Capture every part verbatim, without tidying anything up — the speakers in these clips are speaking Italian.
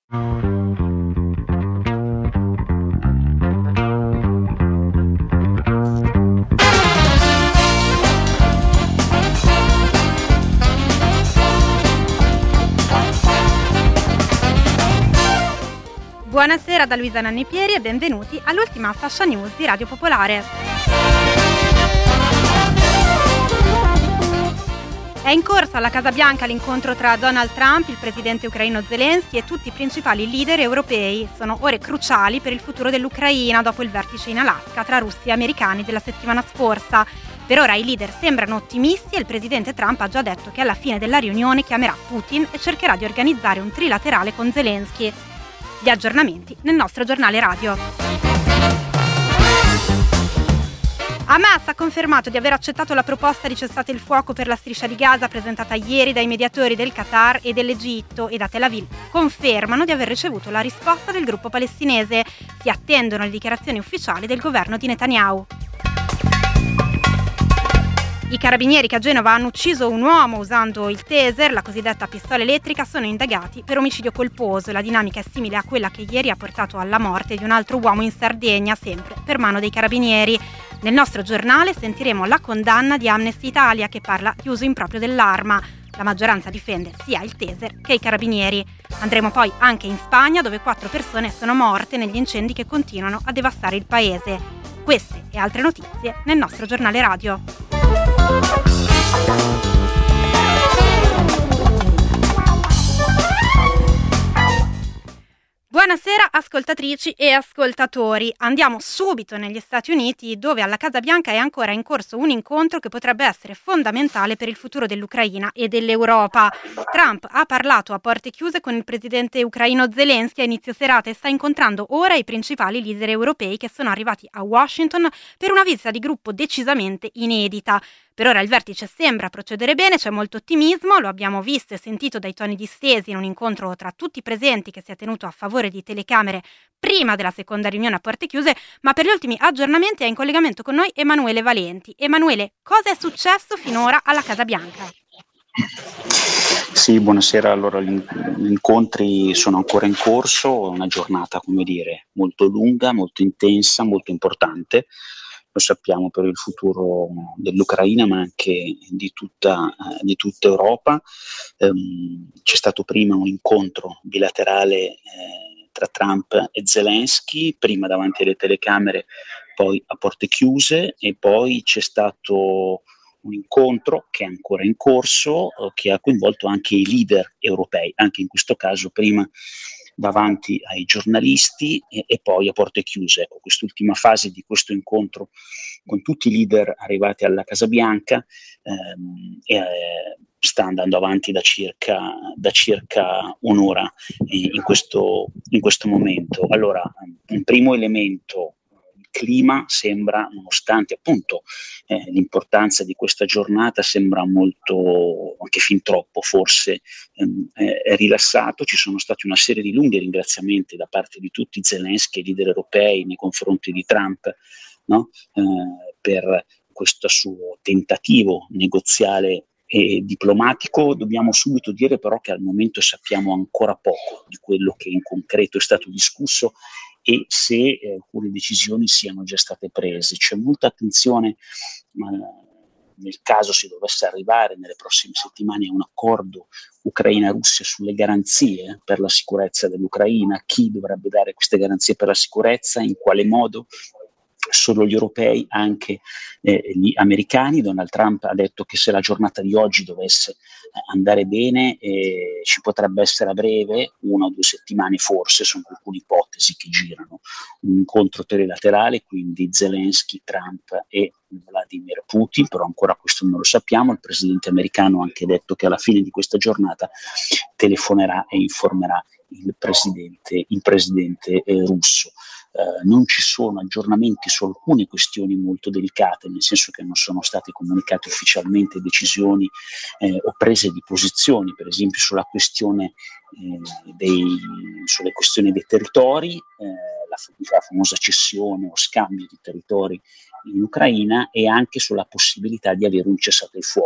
Buonasera da Luisa Nannipieri e benvenuti all'ultima Fascia News di Radio Popolare. È in corso alla Casa Bianca l'incontro tra Donald Trump, il presidente ucraino Zelensky e tutti i principali leader europei. Sono ore cruciali per il futuro dell'Ucraina dopo il vertice in Alaska tra russi e americani della settimana scorsa. Per ora i leader sembrano ottimisti e il presidente Trump ha già detto che alla fine della riunione chiamerà Putin e cercherà di organizzare un trilaterale con Zelensky. Gli aggiornamenti nel nostro giornale radio. Hamas ha confermato di aver accettato la proposta di cessate il fuoco per la striscia di Gaza presentata ieri dai mediatori del Qatar e dell'Egitto, e da Tel Aviv confermano di aver ricevuto la risposta del gruppo palestinese. Si attendono le dichiarazioni ufficiali del governo di Netanyahu. I carabinieri che a Genova hanno ucciso un uomo usando il taser, la cosiddetta pistola elettrica, sono indagati per omicidio colposo. La dinamica è simile a quella che ieri ha portato alla morte di un altro uomo in Sardegna, sempre per mano dei carabinieri. Nel nostro giornale sentiremo la condanna di Amnesty Italia, che parla di uso improprio dell'arma. La maggioranza difende sia il taser che i carabinieri. Andremo poi anche in Spagna, dove quattro persone sono morte negli incendi che continuano a devastare il paese. Queste e altre notizie nel nostro giornale radio. Buonasera ascoltatrici e ascoltatori. Andiamo subito negli Stati Uniti, dove alla Casa Bianca è ancora in corso un incontro che potrebbe essere fondamentale per il futuro dell'Ucraina e dell'Europa. Trump ha parlato a porte chiuse con il presidente ucraino Zelensky a inizio serata e sta incontrando ora i principali leader europei che sono arrivati a Washington per una visita di gruppo decisamente inedita. Per ora il vertice sembra procedere bene, c'è molto ottimismo, lo abbiamo visto e sentito dai toni distesi in un incontro tra tutti i presenti che si è tenuto a favore di telecamere prima della seconda riunione a porte chiuse, ma per gli ultimi aggiornamenti è in collegamento con noi Emanuele Valenti. Emanuele, cosa è successo finora alla Casa Bianca? Sì, buonasera. Allora, gli incontri sono ancora in corso, una giornata, come dire, molto lunga, molto intensa, molto importante. Lo sappiamo, per il futuro dell'Ucraina, ma anche di tutta, eh, di tutta Europa. Um, c'è stato prima un incontro bilaterale eh, tra Trump e Zelensky, prima davanti alle telecamere, poi a porte chiuse, e poi c'è stato un incontro che è ancora in corso, eh, che ha coinvolto anche i leader europei, anche in questo caso prima davanti ai giornalisti e, e poi a porte chiuse. Ecco, quest'ultima fase di questo incontro con tutti i leader arrivati alla Casa Bianca ehm, e, eh, sta andando avanti da circa, da circa un'ora eh, in, questo, in questo momento. Allora, un primo elemento: il clima sembra, nonostante appunto eh, l'importanza di questa giornata, sembra molto, anche fin troppo forse, ehm, eh, rilassato. Ci sono stati una serie di lunghi ringraziamenti da parte di tutti Zelensky e i leader europei nei confronti di Trump, no? eh, per questo suo tentativo negoziale e diplomatico. Dobbiamo subito dire però che al momento sappiamo ancora poco di quello che in concreto è stato discusso e se eh, alcune decisioni siano già state prese. C'è molta attenzione eh, nel caso si dovesse arrivare nelle prossime settimane a un accordo Ucraina-Russia sulle garanzie per la sicurezza dell'Ucraina. Chi dovrebbe dare queste garanzie per la sicurezza, in quale modo? Solo gli europei, anche eh, gli americani. Donald Trump ha detto che se la giornata di oggi dovesse eh, andare bene eh, ci potrebbe essere a breve, una o due settimane forse, sono alcune ipotesi che girano, un incontro trilaterale, quindi Zelensky, Trump e Vladimir Putin, però ancora questo non lo sappiamo. Il presidente americano ha anche detto che alla fine di questa giornata telefonerà e informerà il presidente, il presidente eh, russo. Uh, non ci sono aggiornamenti su alcune questioni molto delicate, nel senso che non sono state comunicate ufficialmente decisioni eh, o prese di posizioni, per esempio sulla questione eh, dei, sulle questioni dei territori, eh, la, la famosa cessione o scambio di territori in Ucraina, e anche sulla possibilità di avere un cessate il fuoco. Il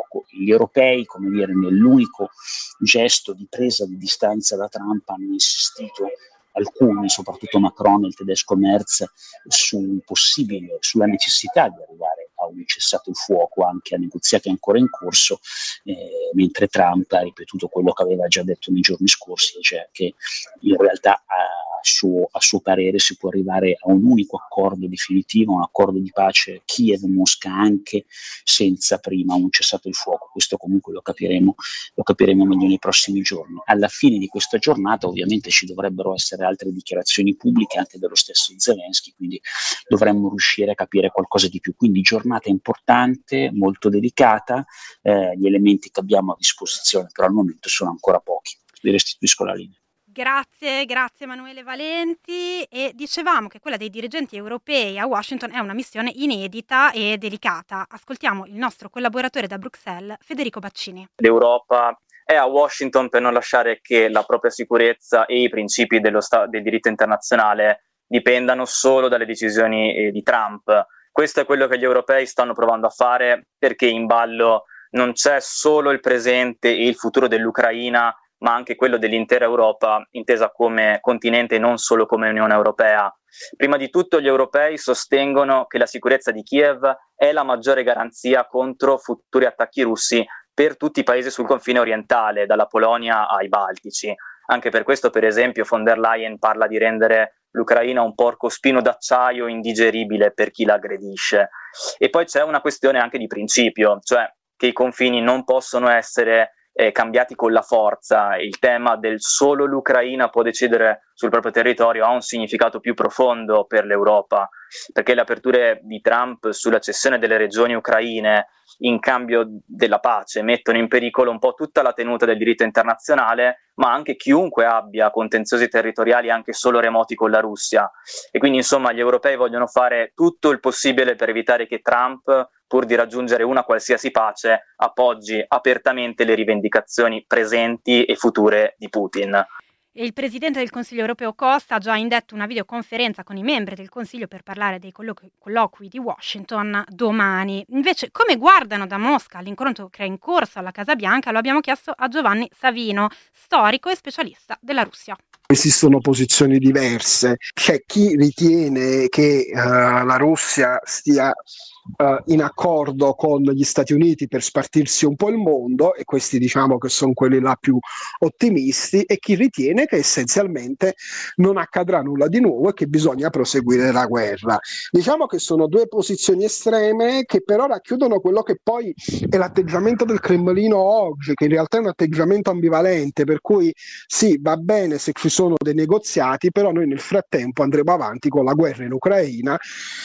Gli europei, come dire, nell'unico gesto di presa di distanza da Trump hanno insistito, alcuni, soprattutto Macron e il tedesco Merz, sul possibile, sulla necessità di arrivare a un cessato il fuoco anche a negoziati ancora in corso, eh, mentre Trump ha ripetuto quello che aveva già detto nei giorni scorsi, cioè che in realtà a suo, a suo parere si può arrivare a un unico accordo definitivo, un accordo di pace Kiev-Mosca anche senza prima un cessato il fuoco. Questo comunque lo capiremo, lo capiremo meglio nei prossimi giorni. Alla fine di questa giornata ovviamente ci dovrebbero essere altre dichiarazioni pubbliche anche dello stesso Zelensky, quindi dovremmo riuscire a capire qualcosa di più. Quindi giornata importante, molto delicata, eh, gli elementi che abbiamo a disposizione però al momento sono ancora pochi. Vi restituisco la linea. Grazie, grazie Emanuele Valenti. E dicevamo che quella dei dirigenti europei a Washington è una missione inedita e delicata. Ascoltiamo il nostro collaboratore da Bruxelles, Federico Baccini. L'Europa è a Washington per non lasciare che la propria sicurezza e i principi dello sta- del diritto internazionale dipendano solo dalle decisioni eh, di Trump. Questo è quello che gli europei stanno provando a fare, perché in ballo non c'è solo il presente e il futuro dell'Ucraina, ma anche quello dell'intera Europa, intesa come continente e non solo come Unione Europea. Prima di tutto gli europei sostengono che la sicurezza di Kiev è la maggiore garanzia contro futuri attacchi russi per tutti i paesi sul confine orientale, dalla Polonia ai Baltici. Anche per questo, per esempio, von der Leyen parla di rendere l'Ucraina un porcospino d'acciaio indigeribile per chi la aggredisce. E poi c'è una questione anche di principio, cioè che i confini non possono essere Eh, cambiati con la forza. Il tema del solo l'Ucraina può decidere sul proprio territorio ha un significato più profondo per l'Europa, perché le aperture di Trump sulla cessione delle regioni ucraine in cambio della pace mettono in pericolo un po' tutta la tenuta del diritto internazionale, ma anche chiunque abbia contenziosi territoriali anche solo remoti con la Russia. E quindi insomma gli europei vogliono fare tutto il possibile per evitare che Trump, pur di raggiungere una qualsiasi pace, appoggi apertamente le rivendicazioni presenti e future di Putin. E il presidente del Consiglio europeo Costa ha già indetto una videoconferenza con i membri del Consiglio per parlare dei colloqui, colloqui di Washington domani. Invece, come guardano da Mosca l'incontro che è in corso alla Casa Bianca, lo abbiamo chiesto a Giovanni Savino, storico e specialista della Russia. Esistono posizioni diverse. C'è chi ritiene che uh, la Russia stia uh, in accordo con gli Stati Uniti per spartirsi un po' il mondo, e questi diciamo che sono quelli là più ottimisti, e chi ritiene che essenzialmente non accadrà nulla di nuovo e che bisogna proseguire la guerra. Diciamo che sono due posizioni estreme che però racchiudono quello che poi è l'atteggiamento del Cremlino oggi, che in realtà è un atteggiamento ambivalente, per cui sì, va bene se ci sono dei negoziati, però noi nel frattempo andremo avanti con la guerra in Ucraina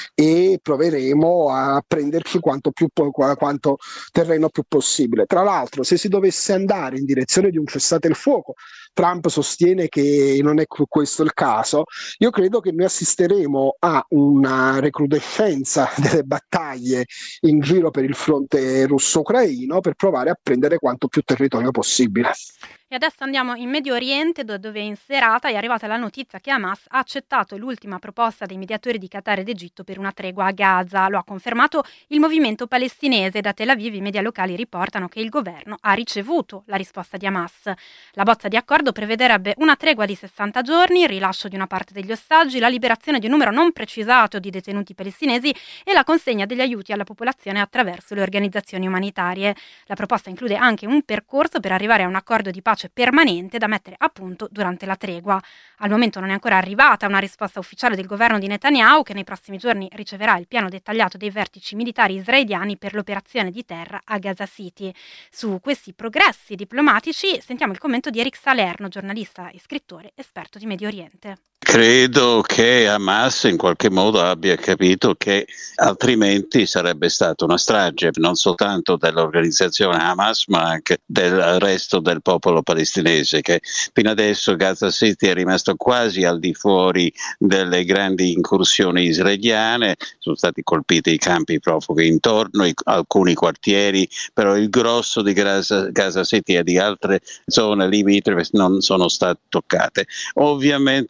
e proveremo a prenderci quanto, più, quanto terreno più possibile. Tra l'altro, se si dovesse andare in direzione di un cessate il fuoco, Trump sostiene che non è questo il caso, io credo che noi assisteremo a una recrudescenza delle battaglie in giro per il fronte russo-ucraino per provare a prendere quanto più territorio possibile. E adesso andiamo in Medio Oriente, dove in serata è arrivata la notizia che Hamas ha accettato l'ultima proposta dei mediatori di Qatar ed Egitto per una tregua a Gaza. Lo ha confermato il movimento palestinese. Da Tel Aviv i media locali riportano che il governo ha ricevuto la risposta di Hamas. La bozza di accordo prevederebbe una tregua di sessanta giorni, il rilascio di una parte degli ostaggi, la liberazione di un numero non precisato di detenuti palestinesi e la consegna degli aiuti alla popolazione attraverso le organizzazioni umanitarie. La proposta include anche un percorso per arrivare a un accordo di pace permanente da mettere a punto durante la tregua. Al momento non è ancora arrivata una risposta ufficiale del governo di Netanyahu, che nei prossimi giorni riceverà il piano dettagliato dei vertici militari israeliani per l'operazione di terra a Gaza City. Su questi progressi diplomatici sentiamo il commento di Eric Salerno, giornalista e scrittore esperto di Medio Oriente. Credo che Hamas in qualche modo abbia capito che altrimenti sarebbe stata una strage non soltanto dell'organizzazione Hamas ma anche del resto del popolo palestinese, che fino adesso Gaza City è rimasto quasi al di fuori delle grandi incursioni israeliane, sono stati colpiti i campi profughi intorno, i, alcuni quartieri, però il grosso di Gaza, Gaza City e di altre zone limitrofe non sono state toccate. Ovviamente a questo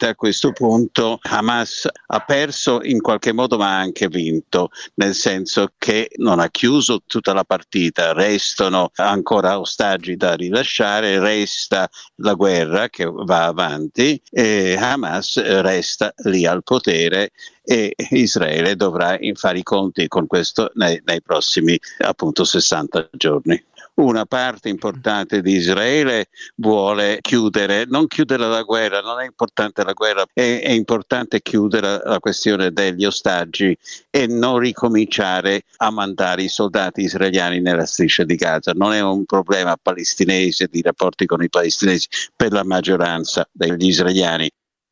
questo punto Hamas ha perso in qualche modo ma ha anche vinto, nel senso che non ha chiuso tutta la partita, restano ancora ostaggi da rilasciare, resta la guerra che va avanti e Hamas resta lì al potere e Israele dovrà fare i conti con questo nei, nei prossimi appunto sessanta giorni. Una parte importante di Israele vuole chiudere, non chiudere la guerra, non è importante la guerra, è, è importante chiudere la questione degli ostaggi e non ricominciare a mandare i soldati israeliani nella striscia di Gaza. Non è un problema palestinese, di rapporti con i palestinesi per la maggioranza degli israeliani.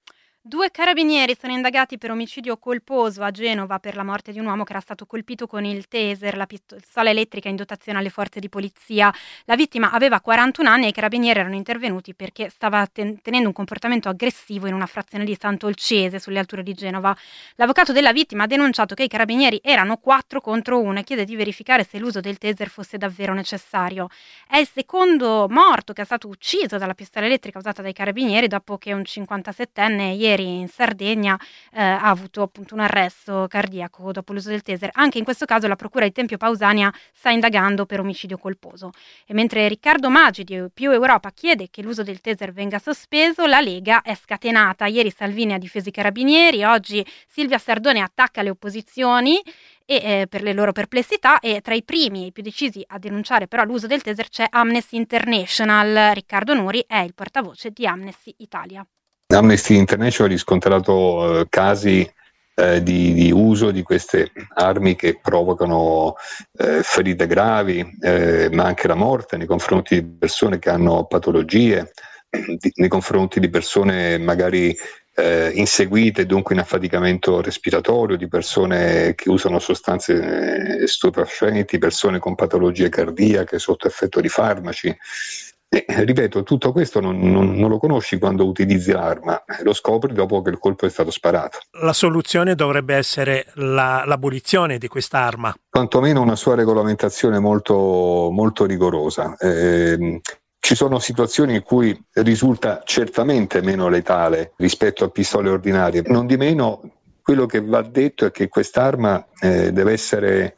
Due carabinieri sono indagati per omicidio colposo a Genova per la morte di un uomo che era stato colpito con il taser, la pistola elettrica in dotazione alle forze di polizia. La vittima aveva quarantuno anni e i carabinieri erano intervenuti perché stava ten- tenendo un comportamento aggressivo in una frazione di Sant'Olcese, sulle alture di Genova. L'avvocato della vittima ha denunciato che i carabinieri erano quattro contro uno e chiede di verificare se l'uso del taser fosse davvero necessario. È il secondo morto che è stato ucciso dalla pistola elettrica usata dai carabinieri dopo che un cinquantasettenne ieri in Sardegna eh, ha avuto appunto un arresto cardiaco dopo l'uso del taser. Anche in questo caso la procura di Tempio Pausania sta indagando per omicidio colposo. E mentre Riccardo Maggi di Più Europa chiede che l'uso del taser venga sospeso, la Lega è scatenata. Ieri Salvini ha difeso i carabinieri, oggi Silvia Sardone attacca le opposizioni e, eh, per le loro perplessità, e tra i primi e i più decisi a denunciare però l'uso del taser c'è Amnesty International. Riccardo Nuri è il portavoce di Amnesty Italia. Amnesty International ha riscontrato eh, casi eh, di, di uso di queste armi che provocano eh, ferite gravi, eh, ma anche la morte nei confronti di persone che hanno patologie, di, nei confronti di persone magari eh, inseguite, dunque in affaticamento respiratorio, di persone che usano sostanze eh, stupefacenti, persone con patologie cardiache sotto effetto di farmaci. E, ripeto, tutto questo non, non, non lo conosci quando utilizzi l'arma, lo scopri dopo che il colpo è stato sparato. La soluzione dovrebbe essere la, l'abolizione di quest'arma. Quantomeno una sua regolamentazione molto, molto rigorosa. Eh, ci sono situazioni in cui risulta certamente meno letale rispetto a pistole ordinarie. Non di meno, quello che va detto è che quest'arma eh, deve essere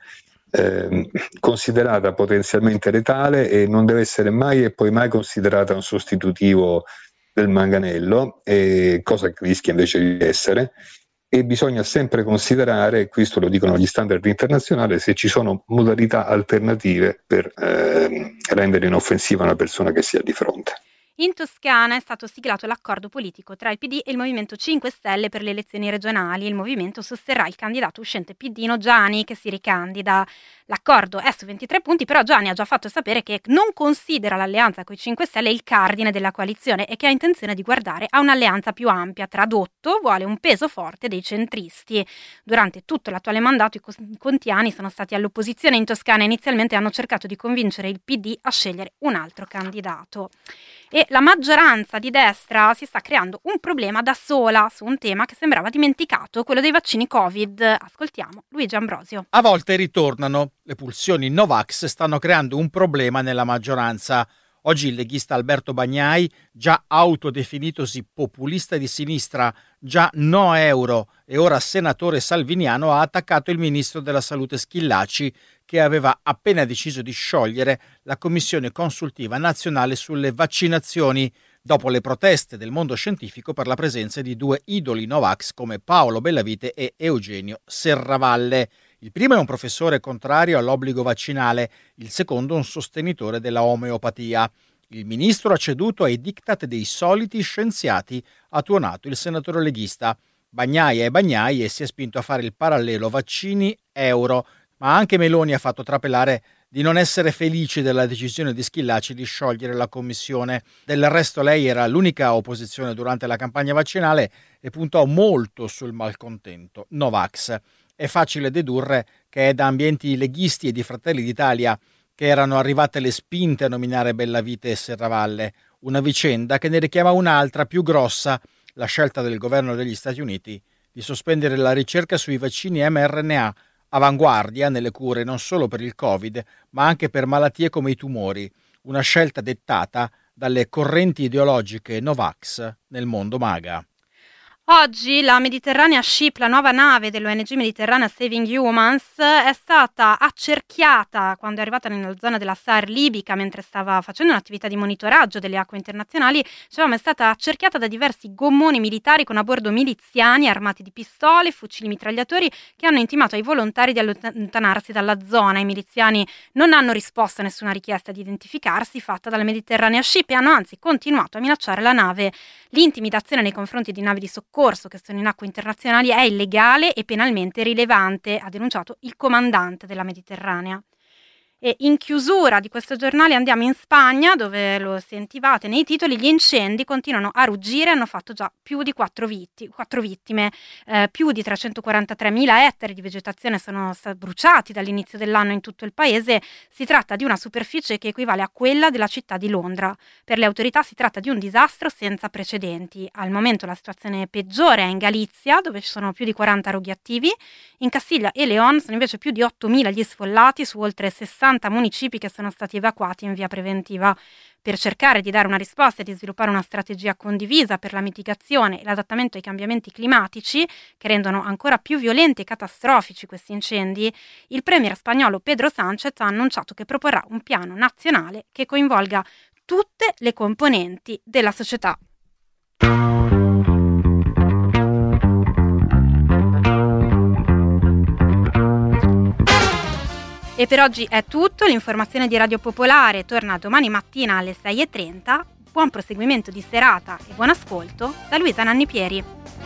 Eh, considerata potenzialmente letale e non deve essere mai e poi mai considerata un sostitutivo del manganello, eh, cosa che rischia invece di essere, e bisogna sempre considerare, questo lo dicono gli standard internazionali, se ci sono modalità alternative per eh, rendere inoffensiva una persona che si ha di fronte. In Toscana è stato siglato l'accordo politico tra il P D e il Movimento cinque Stelle per le elezioni regionali. Il movimento sosterrà il candidato uscente piddino Giani, che si ricandida. L'accordo è su ventitré punti, però Giani ha già fatto sapere che non considera l'alleanza con i cinque Stelle il cardine della coalizione e che ha intenzione di guardare a un'alleanza più ampia. Tradotto, vuole un peso forte dei centristi. Durante tutto l'attuale mandato i contiani sono stati all'opposizione in Toscana e inizialmente hanno cercato di convincere il P D a scegliere un altro candidato. E la maggioranza di destra si sta creando un problema da sola su un tema che sembrava dimenticato, quello dei vaccini Covid. Ascoltiamo Luigi Ambrosio. A volte ritornano. Le pulsioni Novax stanno creando un problema nella maggioranza. Oggi il leghista Alberto Bagnai, già autodefinitosi populista di sinistra, già no euro e ora senatore salviniano, ha attaccato il ministro della Salute Schillaci, che aveva appena deciso di sciogliere la Commissione Consultiva Nazionale sulle Vaccinazioni, dopo le proteste del mondo scientifico per la presenza di due idoli Novax come Paolo Bellavite e Eugenio Serravalle. Il primo è un professore contrario all'obbligo vaccinale, il secondo un sostenitore della omeopatia. Il ministro ha ceduto ai diktat dei soliti scienziati, ha tuonato il senatore leghista. Bagnai è Bagnai e si è spinto a fare il parallelo vaccini-euro, ma anche Meloni ha fatto trapelare di non essere felice della decisione di Schillaci di sciogliere la commissione. Del resto lei era l'unica opposizione durante la campagna vaccinale e puntò molto sul malcontento Novax. È facile dedurre che è da ambienti leghisti e di Fratelli d'Italia che erano arrivate le spinte a nominare Bellavite e Serravalle, una vicenda che ne richiama un'altra più grossa, la scelta del governo degli Stati Uniti di sospendere la ricerca sui vaccini mRNA, avanguardia nelle cure non solo per il Covid, ma anche per malattie come i tumori, una scelta dettata dalle correnti ideologiche Novax nel mondo MAGA. Oggi la Mediterranea Ship, la nuova nave dell'O N G Mediterranea Saving Humans, è stata accerchiata quando è arrivata nella zona della S A R libica mentre stava facendo un'attività di monitoraggio delle acque internazionali. Diciamo, è stata accerchiata da diversi gommoni militari con a bordo miliziani armati di pistole, fucili mitragliatori che hanno intimato ai volontari di allontanarsi dalla zona. I miliziani non hanno risposto a nessuna richiesta di identificarsi fatta dalla Mediterranea Ship e hanno anzi continuato a minacciare la nave. L'intimidazione nei confronti di navi di soccorso che sono in acque internazionali è illegale e penalmente rilevante, ha denunciato il comandante della Mediterranea. E in chiusura di questo giornale andiamo in Spagna, dove lo sentivate nei titoli, gli incendi continuano a ruggire e hanno fatto già più di quattro, vitti, quattro vittime, eh, più di trecentoquarantatremila ettari di vegetazione sono stati bruciati dall'inizio dell'anno in tutto il paese. Si tratta di una superficie che equivale a quella della città di Londra. Per le autorità si tratta di un disastro senza precedenti. Al momento la situazione peggiore è in Galizia, dove ci sono più di quaranta roghi attivi. In Castiglia e León sono invece più di ottomila gli sfollati su oltre sessanta municipi che sono stati evacuati in via preventiva. Per cercare di dare una risposta e di sviluppare una strategia condivisa per la mitigazione e l'adattamento ai cambiamenti climatici che rendono ancora più violenti e catastrofici questi incendi, il premier spagnolo Pedro Sánchez ha annunciato che proporrà un piano nazionale che coinvolga tutte le componenti della società. E per oggi è tutto, l'informazione di Radio Popolare torna domani mattina alle sei e trenta. Buon proseguimento di serata e buon ascolto da Luisa Nanni Pieri.